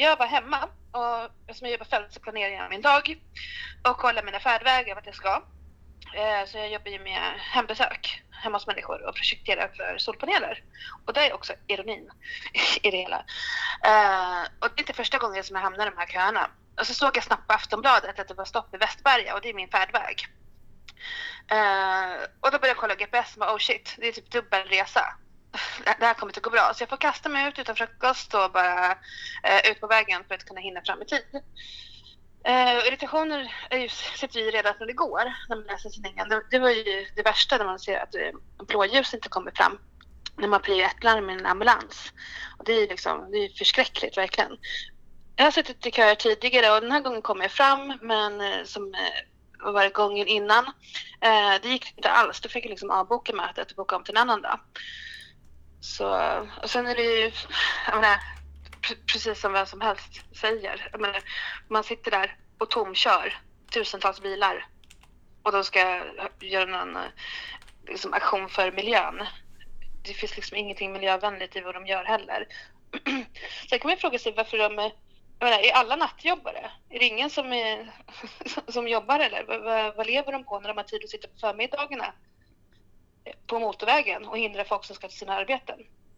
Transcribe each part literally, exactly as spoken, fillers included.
jag var hemma och som jag jobbar fält så planerar jag min dag och kollar mina färdvägar vart jag ska. Eh, så jag jobbar ju med hembesök hemma hos människor och projekterar för solpaneler. Och det är också ironin i det hela. Eh, och det är inte första gången som jag hamnar i de här köerna. Och så såg jag snabbt på Aftonbladet att det var stopp i Västberga och det är min färdväg. Uh, och då började jag kolla G P S och bara, oh shit, det är typ dubbel resa. Det här kommer inte gå bra. Så jag får kasta mig ut utan frukost och bara uh, ut på vägen för att kunna hinna fram i tid. Uh, irritationer är ju, sitter ju redan när det går när man läser tidningen. Det, det var ju det värsta när man ser att uh, blåljus inte kommer fram. När man blir ett larm med en ambulans. Och det är ju liksom, det är förskräckligt verkligen. Jag har suttit i köer tidigare och den här gången kom jag fram men uh, som... Uh, och varje gången innan. Eh, det gick inte alls. Då fick jag liksom avboka mötet och boka om till en annan dag. Så, och sen är det ju, jag menar, precis som vem som helst säger. Jag menar, man sitter där och tomkör tusentals bilar. Och de ska göra någon liksom, aktion för miljön. Det finns liksom ingenting miljövänligt i vad de gör heller. Sen kan man fråga sig varför de... Jag menar, är alla nattjobbare? Är det ingen som, är, som jobbar eller? Vad, vad lever de på när de har tid att sitta på förmiddagarna på motorvägen och hindra folk som ska till sina arbeten?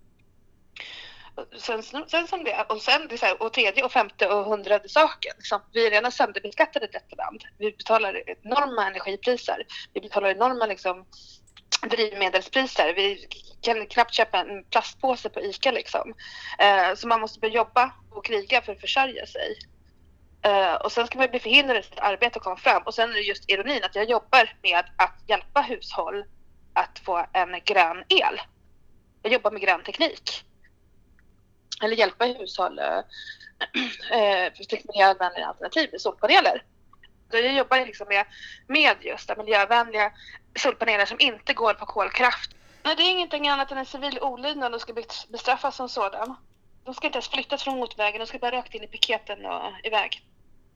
Sen, sen som det, och sen det är så här, och tredje och femte och hundrade saken. Liksom, vi är redan sönderbeskattade i detta land. Vi betalar enorma energipriser. Vi betalar enorma liksom, drivmedelspriser. Vi kan knappt köpa en plastpåse på ICA liksom. Eh, så man måste börja jobba och kriga för att försörja sig. Uh, och sen ska man bli förhindrad i sitt arbete och komma fram. Och sen är det just ironin att jag jobbar med att hjälpa hushåll att få en grön el. Jag jobbar med grön teknik. Eller hjälpa hushåll uh, uh, för miljövänliga alternativ med solpaneler. Så jag jobbar liksom med, med just det, miljövänliga solpaneler som inte går på kolkraft. Nej, det är ingenting annat än en civil olydnad och ska bestraffas som sådan. De ska inte ens flyttas från motorvägen, de ska bara rakt in i piketen och iväg.